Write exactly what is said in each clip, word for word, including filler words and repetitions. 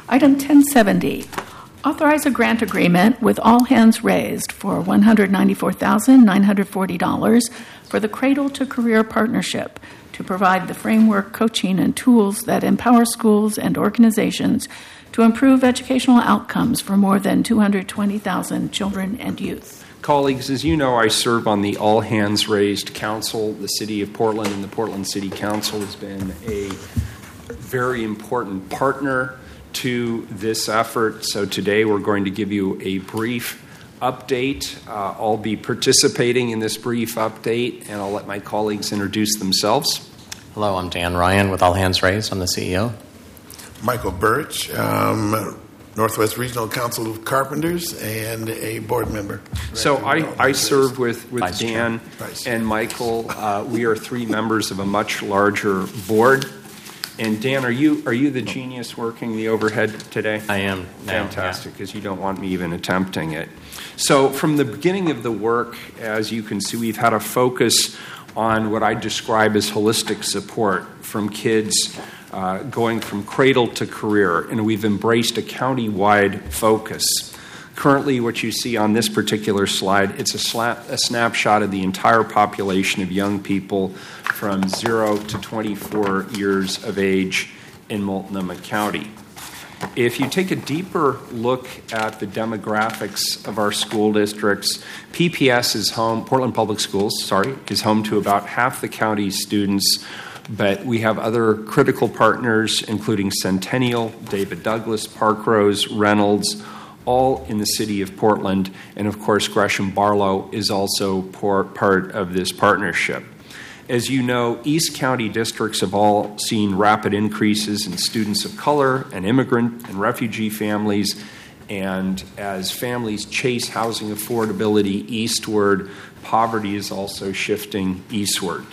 Item ten seventy, authorize a grant agreement with All Hands Raised for one hundred ninety-four thousand nine hundred forty dollars for the Cradle to Career Partnership to provide the framework, coaching, and tools that empower schools and organizations to improve educational outcomes for more than two hundred twenty thousand children and youth. Colleagues, as you know, I serve on the All Hands Raised Council. The City of Portland and the Portland City Council has been a very important partner to this effort. So today we're going to give you a brief update. Uh, I'll be participating in this brief update, and I'll let my colleagues introduce themselves. Hello, I'm Dan Ryan with All Hands Raised. I'm the C E O. Michael Birch, um, Northwest Regional Council of Carpenters, and a board member. So I, I serve with, with Vice Dan Vice and Michael. Uh, we are three members of a much larger board. And Dan, are you are you the genius working the overhead today? I am now. Fantastic, because yeah. You don't want me even attempting it. So from the beginning of the work, as you can see, we've had a focus on what I describe as holistic support from kids uh, going from cradle to career, and we've embraced a county-wide focus. Currently, what you see on this particular slide, it's a, slap, a snapshot of the entire population of young people from zero to twenty-four years of age in Multnomah County. If you take a deeper look at the demographics of our school districts, P P S is home, Portland Public Schools, sorry, is home to about half the county's students, but we have other critical partners, including Centennial, David Douglas, Parkrose, Reynolds, all in the city of Portland, and of course Gresham Barlow is also part of this partnership. As you know, East County districts have all seen rapid increases in students of color and immigrant and refugee families, and as families chase housing affordability eastward, poverty is also shifting eastward.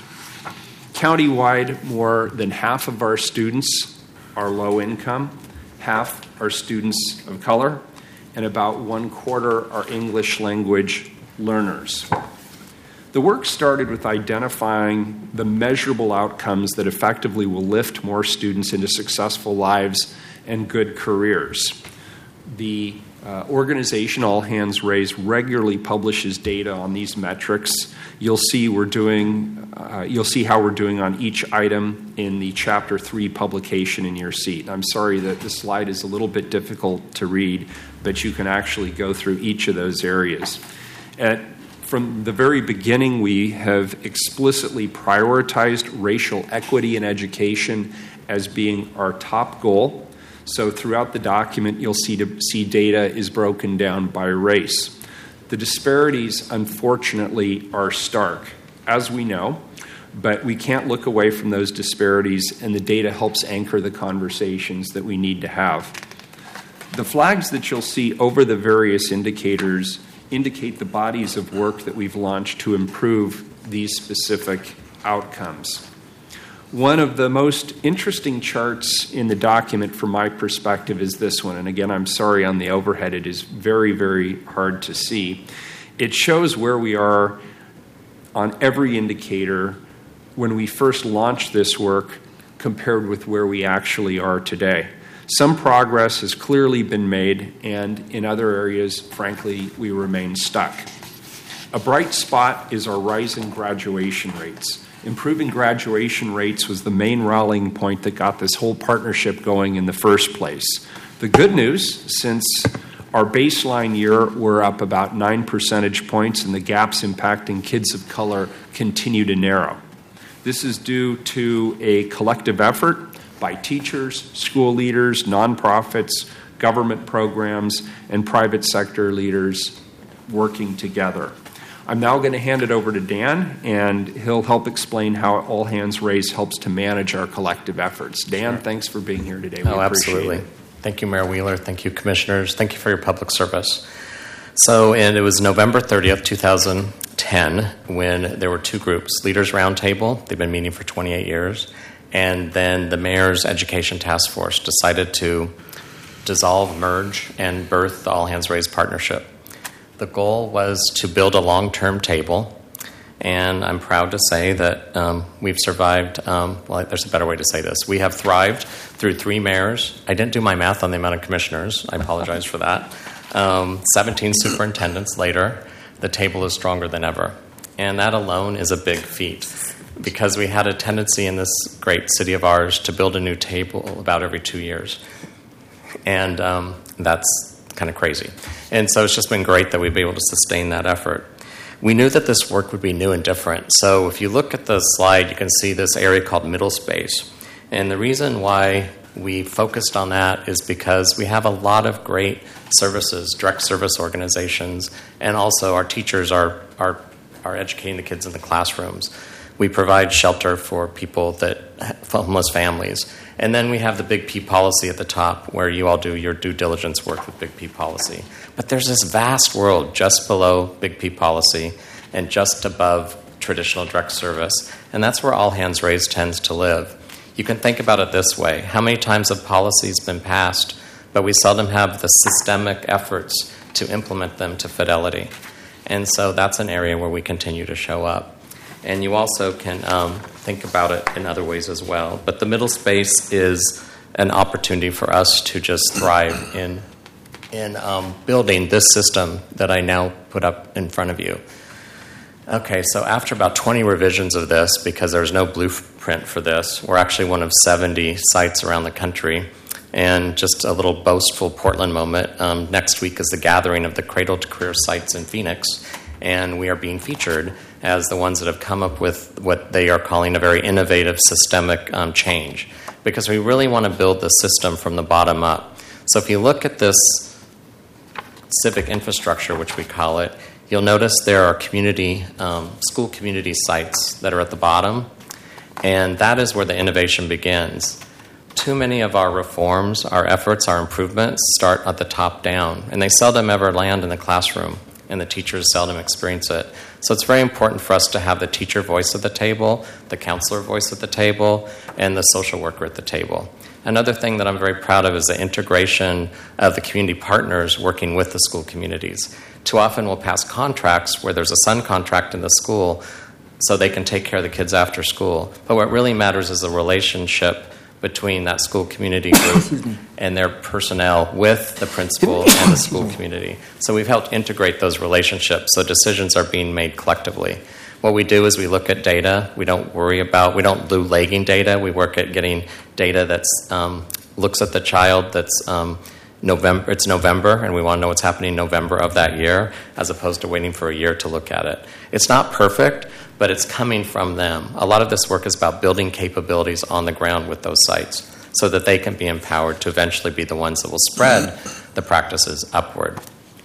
Countywide, more than half of our students are low income, half are students of color, and about one quarter are English language learners. The work started with identifying the measurable outcomes that effectively will lift more students into successful lives and good careers. The uh, organization All Hands Raised regularly publishes data on these metrics. You'll see we're doing. Uh, you'll see how we're doing on each item in the Chapter three publication in your seat. I'm sorry that the slide is a little bit difficult to read, but you can actually go through each of those areas. At From the very beginning, we have explicitly prioritized racial equity in education as being our top goal. So throughout the document, you'll see, to, see data is broken down by race. The disparities, unfortunately, are stark, as we know, but we can't look away from those disparities, and the data helps anchor the conversations that we need to have. The flags that you'll see over the various indicators indicate the bodies of work that we've launched to improve these specific outcomes. One of the most interesting charts in the document from my perspective is this one. And again, I'm sorry on the overhead, it is very, very hard to see. It shows where we are on every indicator when we first launched this work compared with where we actually are today. Some progress has clearly been made, and in other areas, frankly, we remain stuck. A bright spot is our rising graduation rates. Improving graduation rates was the main rallying point that got this whole partnership going in the first place. The good news, since our baseline year, we're up about nine percentage points, and the gaps impacting kids of color continue to narrow. This is due to a collective effort by teachers, school leaders, nonprofits, government programs, and private sector leaders working together. I'm now going to hand it over to Dan, and he'll help explain how All Hands Raised helps to manage our collective efforts. Dan, thanks for being here today. We oh, appreciate absolutely. it. Thank you, Mayor Wheeler. Thank you, commissioners. Thank you for your public service. So, and it was November thirtieth, twenty ten, when there were two groups, Leaders Roundtable, they've been meeting for twenty-eight years, and then the Mayor's Education Task Force decided to dissolve, merge, and birth the All Hands Raised partnership. The goal was to build a long-term table And I'm proud to say that um, we've survived, um, well, there's a better way to say this. We have thrived through three mayors. I didn't do my math on the amount of commissioners. I apologize for that. Um, seventeen superintendents later, the table is stronger than ever. And that alone is a big feat, because we had a tendency in this great city of ours to build a new table about every two years. And um, that's kind of crazy. And so it's just been great that we've been able to sustain that effort. We knew that this work would be new and different. So if you look at the slide, you can see this area called middle space. And the reason why we focused on that is because we have a lot of great services, direct service organizations, and also our teachers are, are, are educating the kids in the classrooms. We provide shelter for people that, homeless families. And then we have the Big P policy at the top, where you all do your due diligence work with Big P policy. But there's this vast world just below Big P policy and just above traditional direct service. And that's where All Hands Raised tends to live. You can think about it this way. How many times have policies been passed, but we seldom have the systemic efforts to implement them to fidelity? And so that's an area where we continue to show up. And you also can um, think about it in other ways as well. But the middle space is an opportunity for us to just thrive in in um, building this system that I now put up in front of you. Okay, so after about twenty revisions of this, because there's no blueprint for this, we're actually one of seventy sites around the country. And just a little boastful Portland moment, um, next week is the gathering of the Cradle to Career sites in Phoenix, and we are being featured as the ones that have come up with what they are calling a very innovative systemic um, change, because we really want to build the system from the bottom up. So if you look at this civic infrastructure, which we call it, you'll notice there are community, um, school community sites that are at the bottom, and that is where the innovation begins. Too many of our reforms, our efforts, our improvements start at the top down, and they seldom ever land in the classroom, and the teachers seldom experience it. So it's very important for us to have the teacher voice at the table, the counselor voice at the table, and the social worker at the table. Another thing that I'm very proud of is the integration of the community partners working with the school communities. Too often we'll pass contracts where there's a son contract in the school so they can take care of the kids after school. But what really matters is the relationship between that school community group and their personnel with the principal and the school community. So we've helped integrate those relationships so decisions are being made collectively. What we do is we look at data. We don't worry about, we don't do lagging data. We work at getting data that um, looks at the child that's um, November, it's November, and we want to know what's happening in November of that year, as opposed to waiting for a year to look at it. It's not perfect, but it's coming from them. A lot of this work is about building capabilities on the ground with those sites so that they can be empowered to eventually be the ones that will spread the practices upward.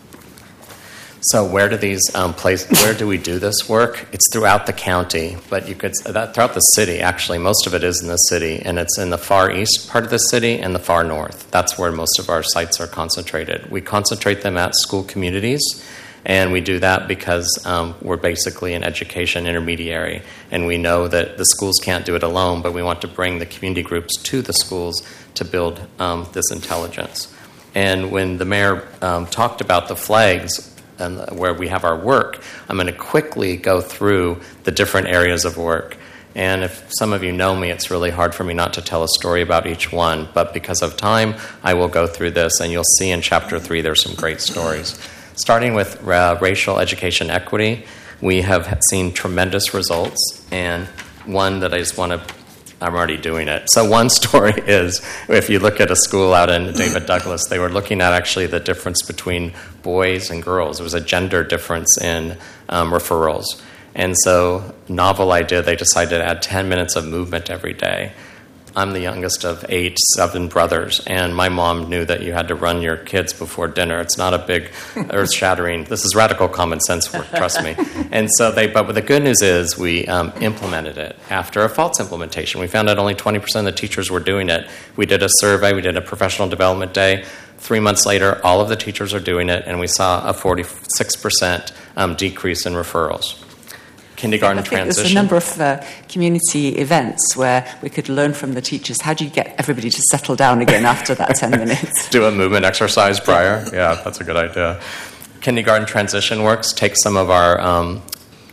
So where do these um, places, where do we do this work? It's throughout the county, but you could, that, throughout the city, actually. Most of it is in the city, and it's in the far east part of the city and the far north. That's where most of our sites are concentrated. We concentrate them at school communities, and we do that because um, we're basically an education intermediary, and we know that the schools can't do it alone, but we want to bring the community groups to the schools to build um, this intelligence. And when the mayor um, talked about the flags, and where we have our work, I'm going to quickly go through the different areas of work. And if some of you know me, it's really hard for me not to tell a story about each one. But because of time, I will go through this, and you'll see in Chapter three there's some great stories. Starting with uh, racial education equity, we have seen tremendous results, and one that I just want to I'm already doing it. So one story is, if you look at a school out in David Douglas, they were looking at actually the difference between boys and girls. There was a gender difference in um, referrals. And so, novel idea, they decided to add ten minutes of movement every day. I'm the youngest of eight, seven brothers, and my mom knew that you had to run your kids before dinner. It's not a big earth-shattering, this is radical common sense work, trust me. And so they, but the good news is we um, implemented it after a false implementation. We found out only twenty percent of the teachers were doing it. We did a survey, we did a professional development day. Three months later, all of the teachers are doing it, and we saw a forty-six percent um, decrease in referrals. Kindergarten I think transition. There's a number of uh, community events where we could learn from the teachers. How do you get everybody to settle down again after that ten minutes? Do a movement exercise prior. Yeah, that's a good idea. Kindergarten transition works. Take some of our um,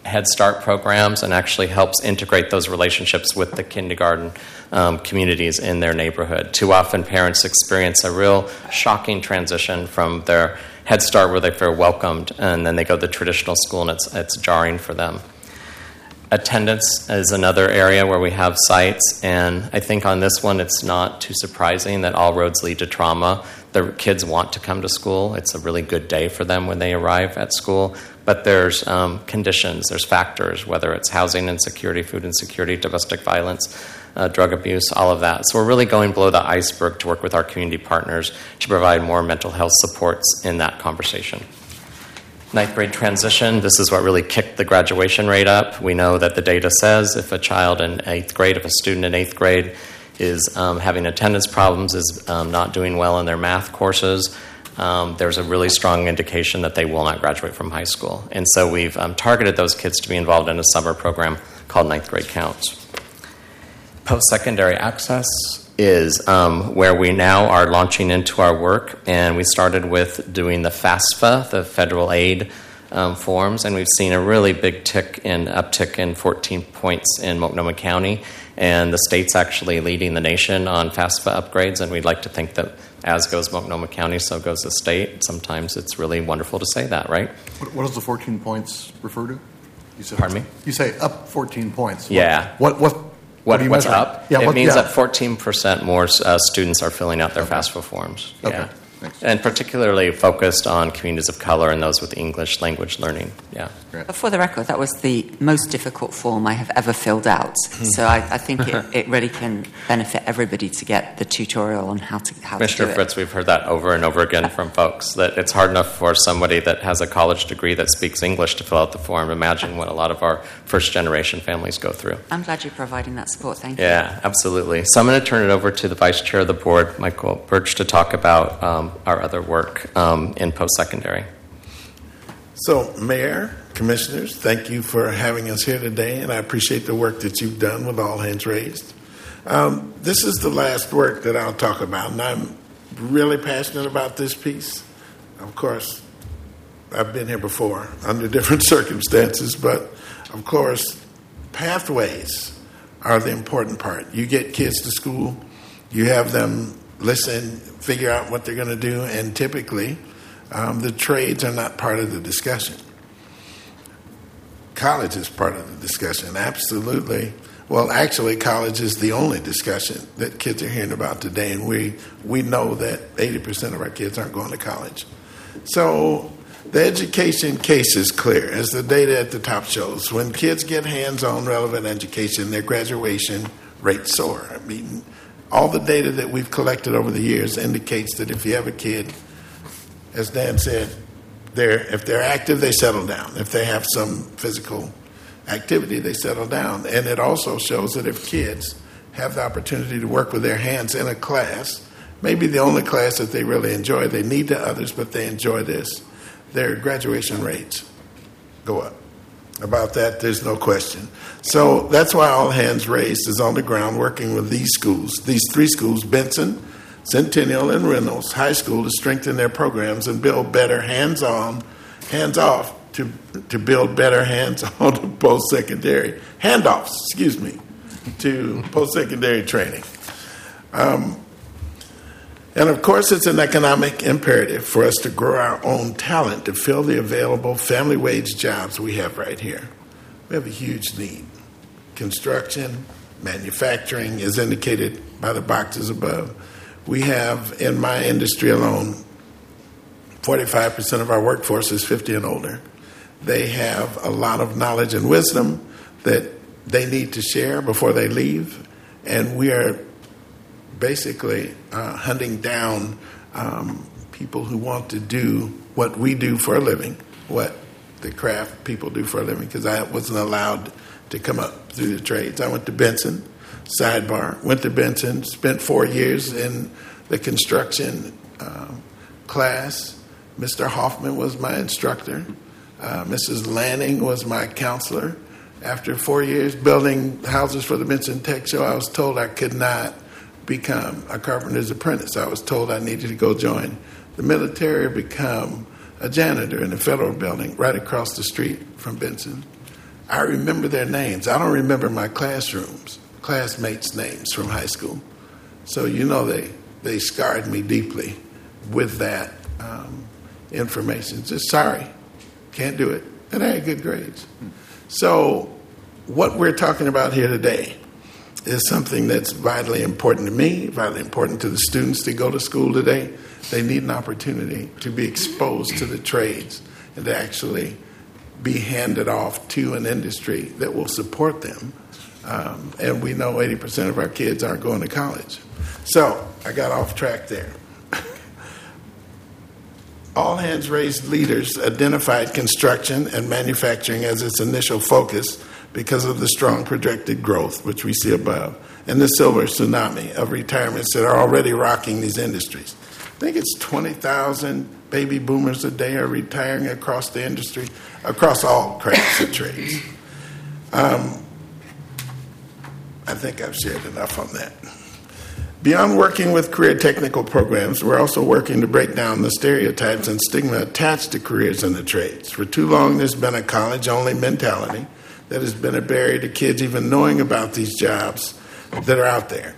Head Start programs and actually helps integrate those relationships with the kindergarten um, communities in their neighborhood. Too often parents experience a real shocking transition from their Head Start where they feel welcomed, and then they go to the traditional school and it's, it's jarring for them. Attendance is another area where we have sites, and I think on this one it's not too surprising that all roads lead to trauma. The kids want to come to school. It's a really good day for them when they arrive at school, but there's um, conditions, there's factors, whether it's housing insecurity, food insecurity, domestic violence, uh, drug abuse, all of that. So we're really going below the iceberg to work with our community partners to provide more mental health supports in that conversation. Ninth grade transition, this is what really kicked the graduation rate up. We know that the data says if a child in eighth grade, if a student in eighth grade is um, having attendance problems, is um, not doing well in their math courses, um, there's a really strong indication that they will not graduate from high school. And so we've um, targeted those kids to be involved in a summer program called Ninth Grade Counts. Post-secondary access is um, where we now are launching into our work, and we started with doing the FAFSA, the federal aid um, forms, and we've seen a really big tick in uptick in fourteen points in Multnomah County, and the state's actually leading the nation on FAFSA upgrades, and we'd like to think that as goes Multnomah County, so goes the state. Sometimes it's really wonderful to say that, right? What, what does the fourteen points refer to? You said, Pardon me? You say up fourteen points. Yeah. What? What? What, what are you what's measuring? up? Yeah, it what, means yeah. that fourteen percent more uh, students are filling out their Okay. FAFSA forms. Okay. Yeah. Thanks. And particularly focused on communities of color and those with English language learning. Yeah. Great. But for the record, that was the most difficult form I have ever filled out. So I, I think it, it really can benefit everybody to get the tutorial on how to how to Mister do it. Fritz, we've heard that over and over again from folks, that it's hard enough for somebody that has a college degree that speaks English to fill out the form. Imagine what a lot of our first-generation families go through. I'm glad you're providing that support. Thank you. Yeah, absolutely. So I'm going to turn it over to the Vice Chair of the Board, Michael Birch, to talk about um, our other work um, in post-secondary. So, Mayor, Commissioners, thank you for having us here today, and I appreciate the work that you've done with All Hands Raised. Um, this is the last work that I'll talk about, and I'm really passionate about this piece. Of course, I've been here before under different circumstances, but of course, pathways are the important part. You get kids to school, you have them listen, figure out what they're going to do, and typically um, the trades are not part of the discussion. College is part of the discussion, absolutely. Well, actually, college is the only discussion that kids are hearing about today, and we, we know that eighty percent of our kids aren't going to college. So the education case is clear, as the data at the top shows. When kids get hands-on relevant education, their graduation rates soar. I mean, all the data that we've collected over the years indicates that if you have a kid, as Dan said, they're, if they're active, they settle down. If they have some physical activity, they settle down. And it also shows that if kids have the opportunity to work with their hands in a class, maybe the only class that they really enjoy, they need to others, but they enjoy this, their graduation rates go up. About that, there's no question. So that's why All Hands Raised is on the ground working with these schools, these three schools, Benson, Centennial, and Reynolds High School, to strengthen their programs and build better hands-on, hands-off, to to build better hands-on to post-secondary, handoffs, excuse me, to post-secondary training. Um, and of course, it's an economic imperative for us to grow our own talent to fill the available family wage jobs we have right here. We have a huge need. Construction, manufacturing, is indicated by the boxes above. We have, in my industry alone, forty-five percent of our workforce is fifty and older. They have a lot of knowledge and wisdom that they need to share before they leave, and we are basically uh, hunting down um, people who want to do what we do for a living, what the craft people do for a living, because I wasn't allowed to come up through the trades. I went to Benson, sidebar, went to Benson, spent four years in the construction uh, class. Mister Hoffman was my instructor. Uh, Missus Lanning was my counselor. After four years building houses for the Benson Tech Show, I was told I could not become a carpenter's apprentice. I was told I needed to go join the military or become a janitor in a federal building right across the street from Benson. I remember their names. I don't remember my classrooms, classmates' names from high school. So, you know, they, they scarred me deeply with that um, information. Just sorry, can't do it. And I had good grades. So what we're talking about here today is something that's vitally important to me, vitally important to the students that go to school today. They need an opportunity to be exposed to the trades and to actually be handed off to an industry that will support them. Um, and we know eighty percent of our kids aren't going to college. So I got off track there. All Hands Raised leaders identified construction and manufacturing as its initial focus because of the strong projected growth, which we see above, and the silver tsunami of retirements that are already rocking these industries. I think it's twenty thousand baby boomers a day are retiring across the industry, across all crafts and trades. Um, I think I've shared enough on that. Beyond working with career technical programs, we're also working to break down the stereotypes and stigma attached to careers in the trades. For too long, there's been a college-only mentality that has been a barrier to kids even knowing about these jobs that are out there.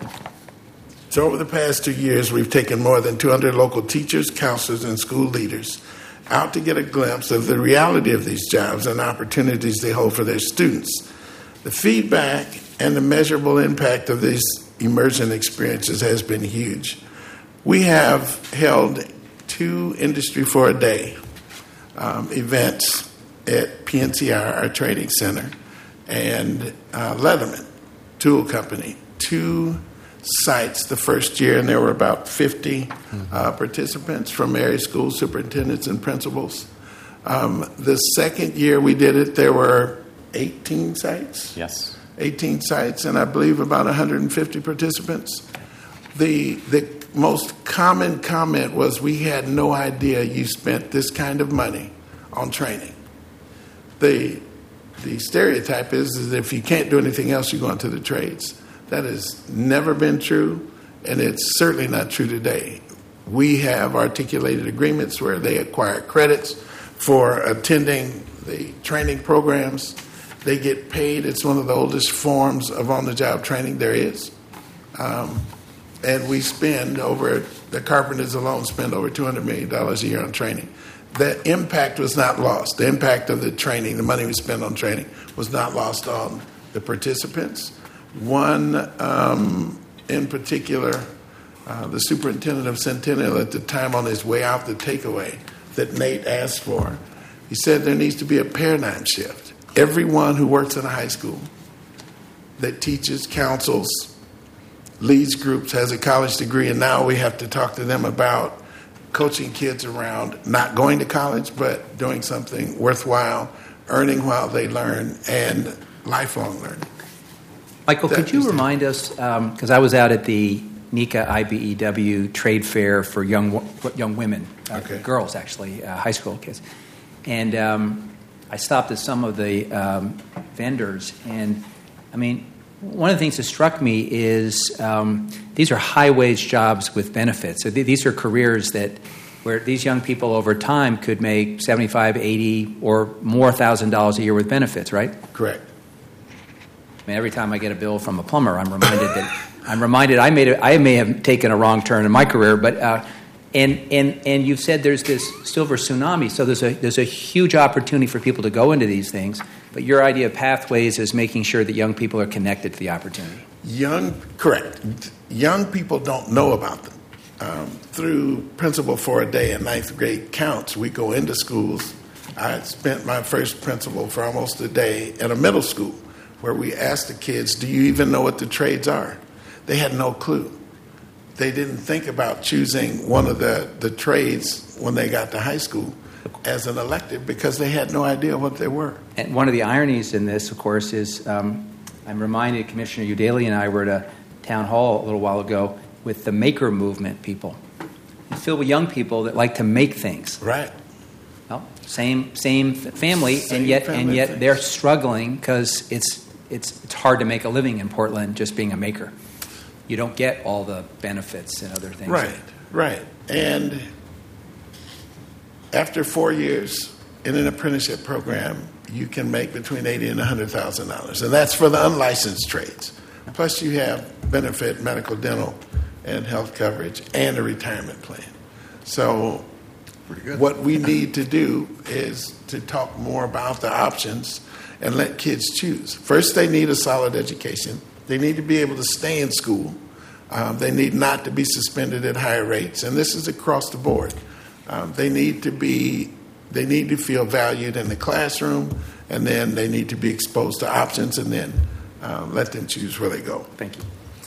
So over the past two years, we've taken more than two hundred local teachers, counselors, and school leaders out to get a glimpse of the reality of these jobs and opportunities they hold for their students. The feedback and the measurable impact of these immersion experiences has been huge. We have held two Industry for a Day um, events at P N C R, our training center, and uh, Leatherman Tool Company, two sites the first year, and there were about fifty uh, participants from area school superintendents and principals. Um, the second year we did it, there were eighteen sites. Yes. eighteen sites, and I believe about one hundred fifty participants. The the most common comment was, we had no idea you spent this kind of money on training. The the stereotype is, is that if you can't do anything else, you go into the trades. That has never been true, and it's certainly not true today. We have articulated agreements where they acquire credits for attending the training programs. They get paid. It's one of the oldest forms of on-the-job training there is. Um, and we spend over, the carpenters alone spend over two hundred million dollars a year on training. The impact was not lost. The impact of the training, the money we spend on training, was not lost on the participants. One um, in particular, uh, the superintendent of Centennial at the time, on his way out the takeaway that Nate asked for, he said there needs to be a paradigm shift. Everyone who works in a high school that teaches, counsels, leads groups, has a college degree, and now we have to talk to them about coaching kids around not going to college, but doing something worthwhile, earning while they learn, and lifelong learning. Michael, That could you is the- remind us, because I was out at the NECA I B E W trade fair for young wo- young women, uh, Okay. girls actually, uh, high school kids, and um, I stopped at some of the um, vendors, and I mean, one of the things that struck me is um, these are high-wage jobs with benefits. So th- these are careers that where these young people over time could make seventy-five, eighty, or more thousand dollars a year with benefits, right? Correct. I mean, every time I get a bill from a plumber, I'm reminded that I'm reminded I made a, I may have taken a wrong turn in my career, but uh, and and and you've said there's this silver tsunami, so there's a there's a huge opportunity for people to go into these things. But your idea of pathways is making sure that young people are connected to the opportunity. Young, correct. Young people don't know about them. Um, through Principal for a Day and ninth grade counts, we go into schools. I spent my first principal for almost a day at a middle school where we asked the kids, do you even know what the trades are? They had no clue. They didn't think about choosing one of the, the trades when they got to high school as an elective because they had no idea what they were. And one of the ironies in this, of course, is um, I'm reminded Commissioner Udaley and I were at a town hall a little while ago with the maker movement people. It's filled with young people that like to make things. Right. Well, same same family, Same and yet family and yet things. they're struggling because it's it's it's hard to make a living in Portland just being a maker. You don't get all the benefits and other things. Right, right. And after four years in an apprenticeship program, you can make between eighty and one hundred thousand dollars, and that's for the unlicensed trades. Plus, you have benefit, medical, dental, and health coverage, and a retirement plan. So, what we need to do is to talk more about the options and let kids choose. First, they need a solid education. They need to be able to stay in school. Um, they need not to be suspended at higher rates, and this is across the board. Um, they need to be, they need to feel valued in the classroom, and then they need to be exposed to options, and then um, let them choose where they go. Thank you.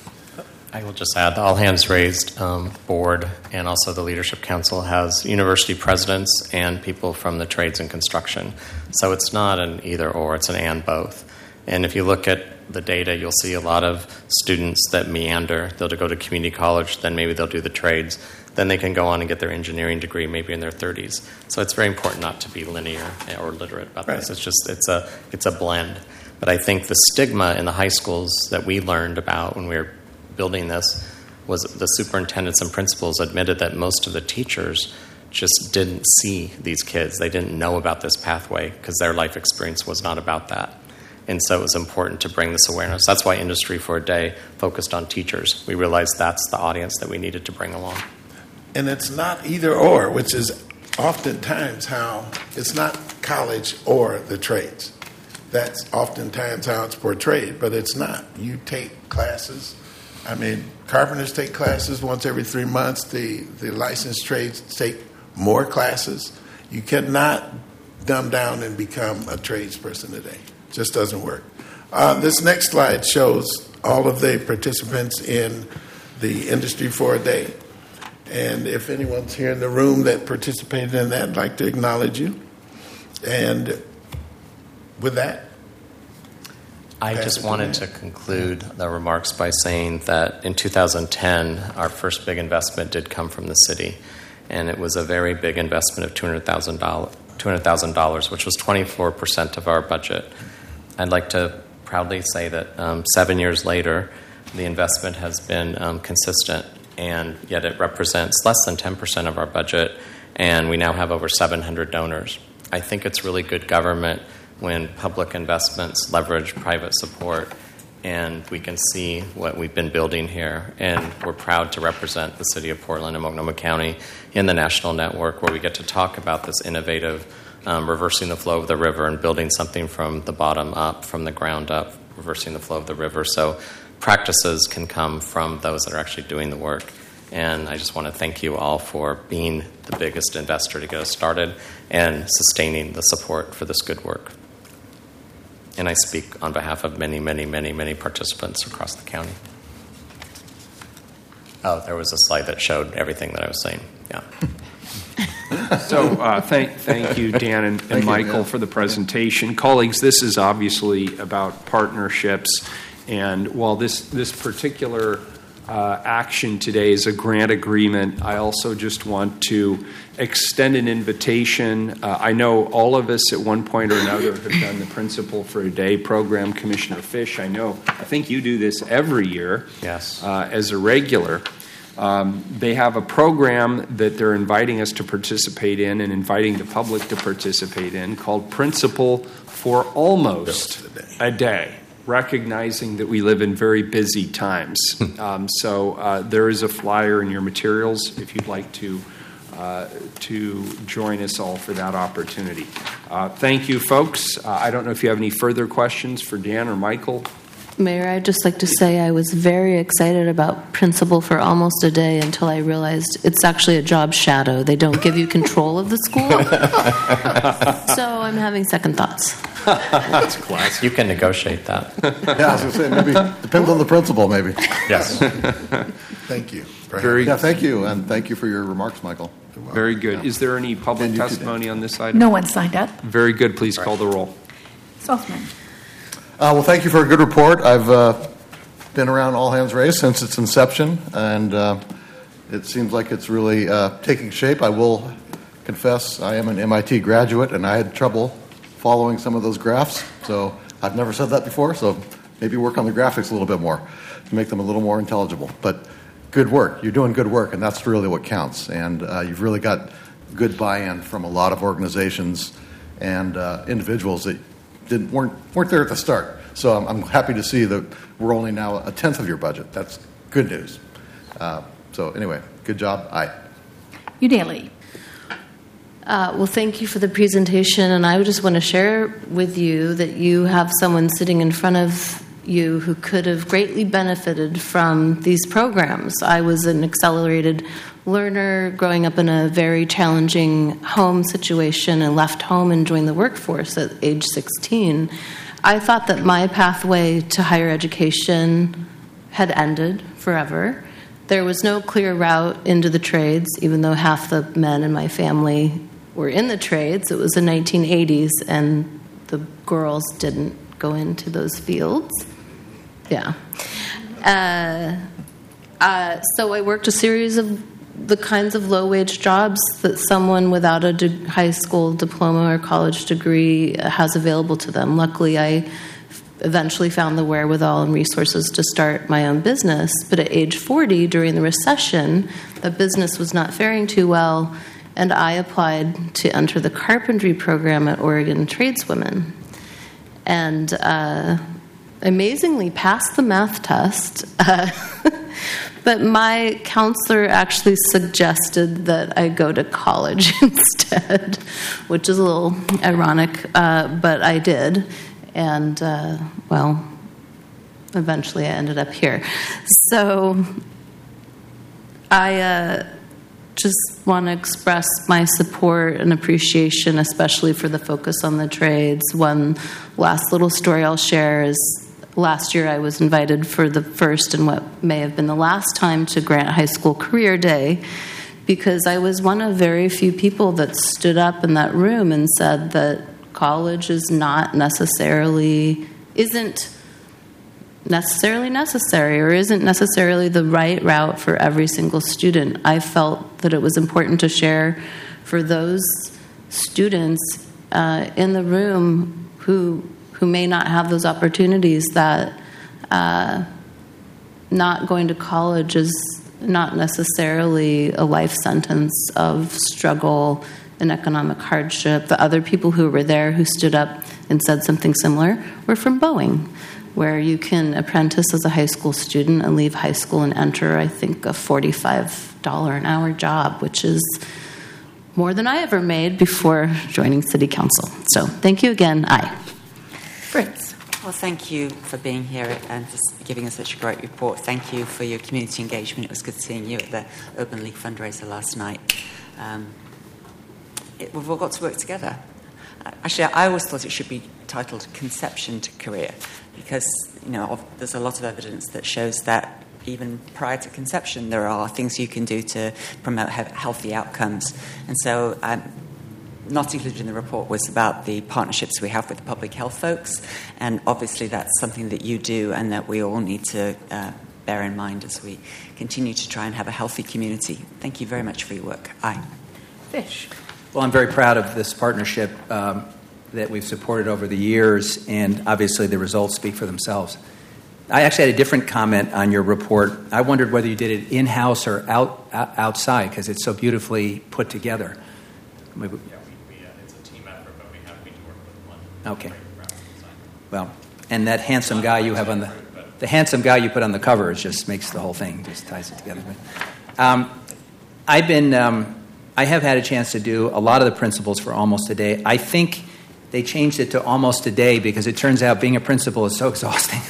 I will just add the All Hands Raised um, board and also the Leadership Council has university presidents and people from the trades and construction. So it's not an either or, it's an and both. And if you look at the data, you'll see a lot of students that meander. They'll go to community college, then maybe they'll do the trades. Then they can go on and get their engineering degree maybe in their thirties. So it's very important not to be linear or literate about right. this. It's just, it's a, it's a blend. But I think the stigma in the high schools that we learned about when we were building this was the superintendents and principals admitted that most of the teachers just didn't see these kids. They didn't know about this pathway because their life experience was not about that. And so it was important to bring this awareness. That's why Industry for a Day focused on teachers. We realized that's the audience that we needed to bring along. And it's not either or, which is oftentimes how it's not college or the trades. That's oftentimes how it's portrayed, but it's not. You take classes. I mean, carpenters take classes once every three months. The, the licensed trades take more classes. You cannot dumb down and become a tradesperson today. It just doesn't work. Uh, this next slide shows all of the participants in the Industry for a Day. And if anyone's here in the room that participated in that, I'd like to acknowledge you. And with that, I just wanted to conclude the remarks by saying that in two thousand ten, our first big investment did come from the city, and it was a very big investment of two hundred thousand dollars, which was twenty-four percent of our budget. I'd like to proudly say that um, seven years later, the investment has been um, consistent, and yet it represents less than ten percent of our budget, and we now have over seven hundred donors. I think it's really good government when public investments leverage private support, and we can see what we've been building here. And we're proud to represent the city of Portland and Multnomah County in the national network where we get to talk about this innovative um, reversing the flow of the river and building something from the bottom up, from the ground up, reversing the flow of the river. So practices can come from those that are actually doing the work. And I just want to thank you all for being the biggest investor to get us started and sustaining the support for this good work. And I speak on behalf of many, many, many, many participants across the county. Oh, there was a slide that showed everything that I was saying. Yeah. So uh, thank, thank you, Dan and, and Michael, you, yeah. for the presentation. Colleagues, this is obviously about partnerships. And while this, this particular uh, action today is a grant agreement, I also just want to extend an invitation. Uh, I know all of us at one point or another have done the Principal for a Day program. Commissioner Fish, I know, I think you do this every year. Yes. Uh, as a regular. Um, they have a program that they're inviting us to participate in and inviting the public to participate in called Principal for Almost a Day, recognizing that we live in very busy times. um, so uh, there is a flyer in your materials if you'd like to uh, to join us all for that opportunity. Uh, thank you, folks. Uh, I don't know if you have any further questions for Dan or Michael. Mayor, I'd just like to say I was very excited about Principal for Almost a Day until I realized it's actually a job shadow. They don't give you control of the school. So I'm having second thoughts. That's classic. You can negotiate that. Yeah, I was going to say, maybe, depends on the principal, maybe. Yes. Thank you. Very, yeah, thank you, and thank you for your remarks, Michael. Very good. Is there any public testimony on this item? No one signed up. Very good. Please call the roll. Saltzman. Uh, well, thank you for a good report. I've uh, been around All Hands Raised since its inception, and uh, it seems like it's really uh, taking shape. I will confess I am an M I T graduate, and I had trouble following some of those graphs, so I've never said that before, so maybe work on the graphics a little bit more to make them a little more intelligible. But good work. You're doing good work, and that's really what counts. And uh, you've really got good buy-in from a lot of organizations, and uh, individuals that didn't, weren't, weren't there at the start. So I'm, I'm happy to see that we're only now a tenth of your budget. That's good news. Uh, so anyway, good job. Aye. Udaley. Uh, well, thank you for the presentation, and I just want to share with you that you have someone sitting in front of you who could have greatly benefited from these programs. I was an accelerated learner growing up in a very challenging home situation and left home and joined the workforce at age sixteen. I thought that my pathway to higher education had ended forever. There was no clear route into the trades, even though half the men in my family were in the trades. It was the nineteen eighties, and the girls didn't go into those fields. Yeah. Uh, uh, so I worked a series of the kinds of low-wage jobs that someone without a de- high school diploma or college degree has available to them. Luckily, I eventually found the wherewithal and resources to start my own business. But at age forty, during the recession, the business was not faring too well, and I applied to enter the carpentry program at Oregon Tradeswomen. And uh, amazingly passed the math test. Uh, but my counselor actually suggested that I go to college instead, which is a little ironic, uh, but I did. And, uh, well, eventually I ended up here. So I uh, just want to express my support and appreciation, especially for the focus on the trades. One last little story I'll share is last year I was invited for the first and what may have been the last time to Grant High School Career Day, because I was one of very few people that stood up in that room and said that college is not necessarily, isn't necessarily necessary or isn't necessarily the right route for every single student. I felt that it was important to share for those students uh, in the room who who may not have those opportunities, that uh, not going to college is not necessarily a life sentence of struggle and economic hardship. The other people who were there who stood up and said something similar were from Boeing, where you can apprentice as a high school student and leave high school and enter, I think, a forty-five dollars an hour job, which is more than I ever made before joining City Council. So thank you again. Aye. Fritz. Well, thank you for being here and just giving us such a great report. Thank you for your community engagement. It was good seeing you at the Open League fundraiser last night. Um, it, we've all got to work together. Actually, I always thought it should be titled Conception to Career, because, you know, there's a lot of evidence that shows that even prior to conception, there are things you can do to promote he- healthy outcomes. And so, um, not included in the report was about the partnerships we have with the public health folks, and obviously that's something that you do and that we all need to uh, bear in mind as we continue to try and have a healthy community. Thank you very much for your work. Aye. Fish. Well, I'm very proud of this partnership um, that we've supported over the years, and obviously the results speak for themselves. I actually had a different comment on your report. I wondered whether you did it in-house or out, out outside, because it's so beautifully put together. Maybe, Yeah, we, we, uh, it's a team effort, but we have we work with one. Okay. Well, and that handsome guy you have on the the handsome guy you put on the cover is just makes the whole thing, just ties it together. Um, I've been um, I have had a chance to do a lot of the principles for Almost a Day. I think they changed it to Almost a Day because it turns out being a principal is so exhausting.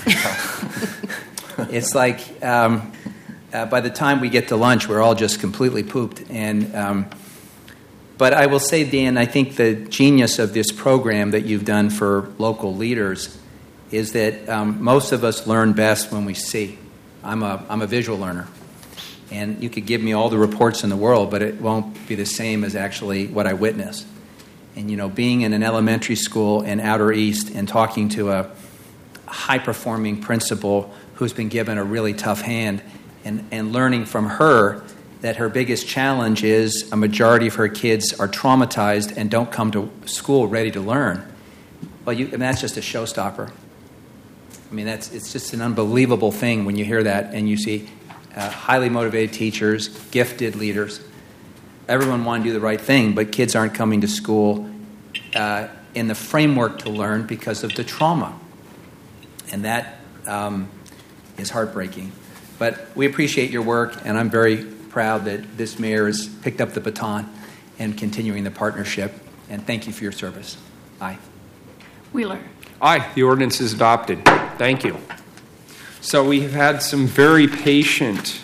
It's like um, uh, by the time we get to lunch, we're all just completely pooped. And um, but I will say, Dan, I think the genius of this program that you've done for local leaders is that um, most of us learn best when we see. I'm a I'm a visual learner, and you could give me all the reports in the world, but it won't be the same as actually what I witnessed. And you know, being in an elementary school in Outer East and talking to a high-performing principal who's been given a really tough hand, and, and learning from her that her biggest challenge is a majority of her kids are traumatized and don't come to school ready to learn. Well, you, I mean, that's just a showstopper. I mean, that's it's just an unbelievable thing when you hear that and you see uh, highly motivated teachers, gifted leaders. Everyone want to do the right thing, but kids aren't coming to school uh, in the framework to learn because of the trauma. And that um, is heartbreaking. But we appreciate your work, and I'm very proud that this mayor has picked up the baton and continuing the partnership. And thank you for your service. Aye. Wheeler. Aye, the ordinance is adopted. Thank you. So we have had some very patient